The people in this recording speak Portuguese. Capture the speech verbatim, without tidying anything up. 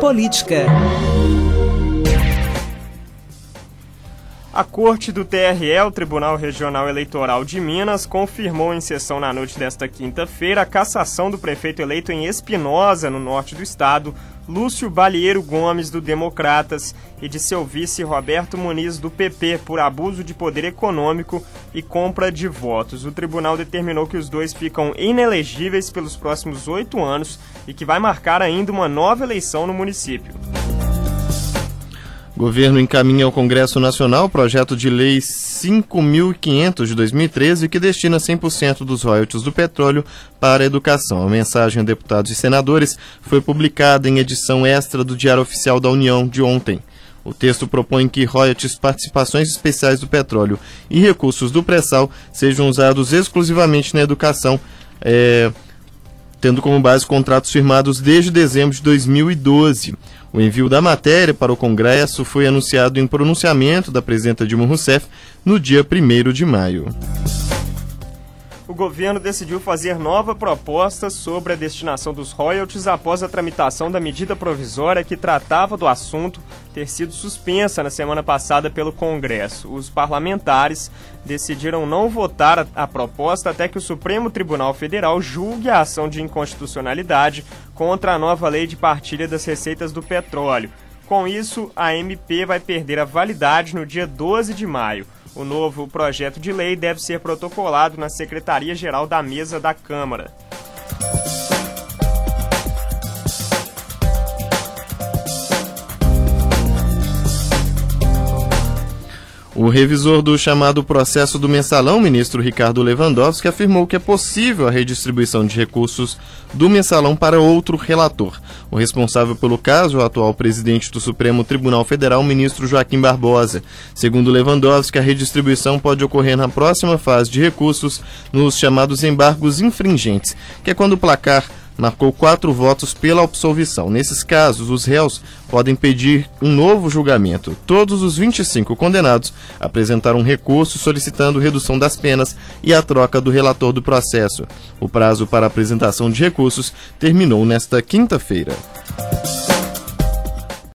política. A Corte do T R E, o Tribunal Regional Eleitoral de Minas, confirmou em sessão na noite desta quinta-feira a cassação do prefeito eleito em Espinosa, no norte do estado, Lúcio Balieiro Gomes, do Democratas, e de seu vice Roberto Muniz, do P P, por abuso de poder econômico e compra de votos. O tribunal determinou que os dois ficam inelegíveis pelos próximos oito anos e que vai marcar ainda uma nova eleição no município. O governo encaminha ao Congresso Nacional o projeto de lei cinco mil e quinhentos de dois mil e treze, que destina cem por cento dos royalties do petróleo para a educação. A mensagem a deputados e senadores foi publicada em edição extra do Diário Oficial da União de ontem. O texto propõe que royalties, participações especiais do petróleo e recursos do pré-sal sejam usados exclusivamente na educação, é, tendo como base contratos firmados desde dezembro de dois mil e doze. O envio da matéria para o Congresso foi anunciado em pronunciamento da presidenta Dilma Rousseff no dia primeiro de maio. O governo decidiu fazer nova proposta sobre a destinação dos royalties após a tramitação da medida provisória que tratava do assunto ter sido suspensa na semana passada pelo Congresso. Os parlamentares decidiram não votar a proposta até que o Supremo Tribunal Federal julgue a ação de inconstitucionalidade contra a nova lei de partilha das receitas do petróleo. Com isso, a M P vai perder a validade no dia doze de maio. O novo projeto de lei deve ser protocolado na Secretaria-Geral da Mesa da Câmara. O revisor do chamado processo do Mensalão, ministro Ricardo Lewandowski, afirmou que é possível a redistribuição de recursos do Mensalão para outro relator. O responsável pelo caso é o atual presidente do Supremo Tribunal Federal, ministro Joaquim Barbosa. Segundo Lewandowski, a redistribuição pode ocorrer na próxima fase de recursos, nos chamados embargos infringentes, que é quando o placar marcou quatro votos pela absolvição. Nesses casos, os réus podem pedir um novo julgamento. Todos os vinte e cinco condenados apresentaram um recurso solicitando redução das penas e a troca do relator do processo. O prazo para a apresentação de recursos terminou nesta quinta-feira.